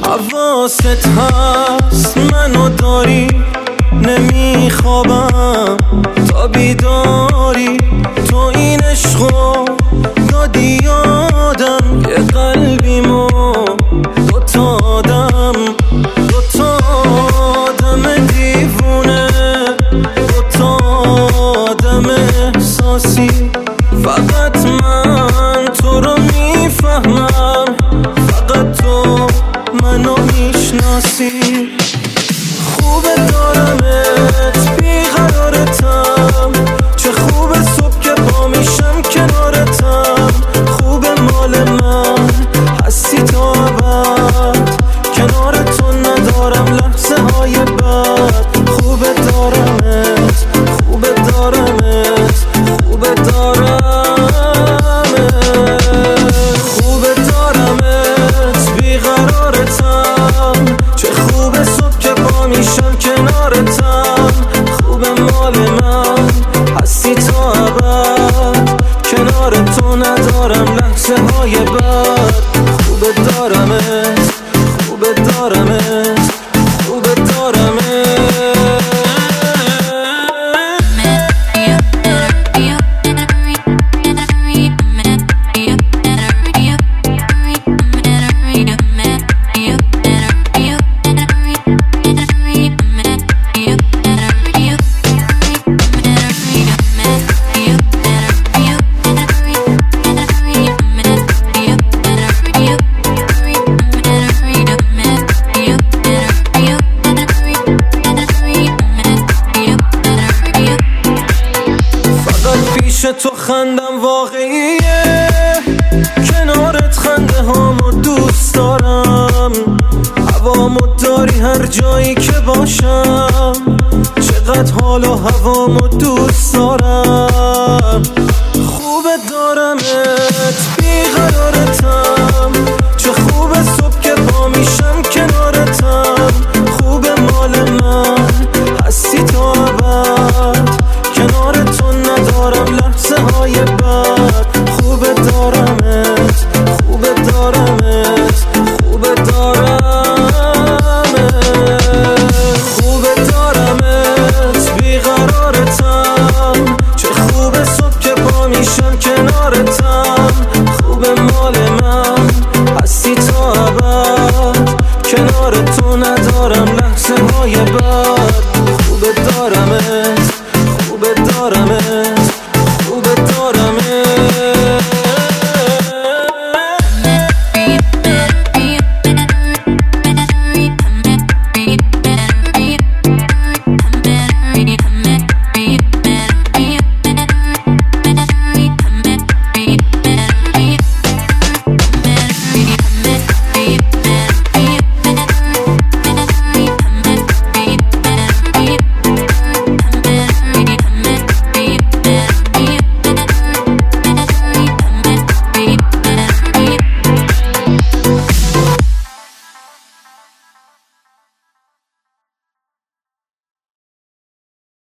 حواست هست منو داری، نمیخوابم تا بیداری. تو این عشقو دادی یادم، یه قلبیمو دوتا آدم دیوونه، دوتا آدم احساسی. فقط من تو رو میفهمم، فقط تو منو میشناسی. خوبه دارمت بیقرارتم، چه خوبه صبح که پا میشم کنارتم. خوبه مال من هستی تا ابد، کنار تو ندارم لحظه های بد. خوبه دارمت، خوبه دارمت، خوبه دارمت، خوبه دارمت بیقرارتم. چه خوبه صبح که پا میشم کنارتم. خوبه مال من هستی تا ابد، کنار تو ندارم لحظه های بد. خوبه دارمت، خوبه دارمت، خوبه دارمت. تو خندم واقعیه، کنارت خنده هامو دوست دارم. هوامو داری هر جایی که باشم، چقدر حال و هوامو دوست دارم. خوبه دارمت بیقرارتم، چه خوبه صبح که پا میشم کنارتم. خوبه مال من هستی تا ابد، کنار تو ندارم لحظه های بد. خوبه دارمت، خوبه دارمت، خوبه دارمت، خوبه دارمت بیقرارتم. چه خوبه صبح که پا میشم کنارتم. خوبه مال من هستی تا ابد، کنار تو ندارم لحظه های بد.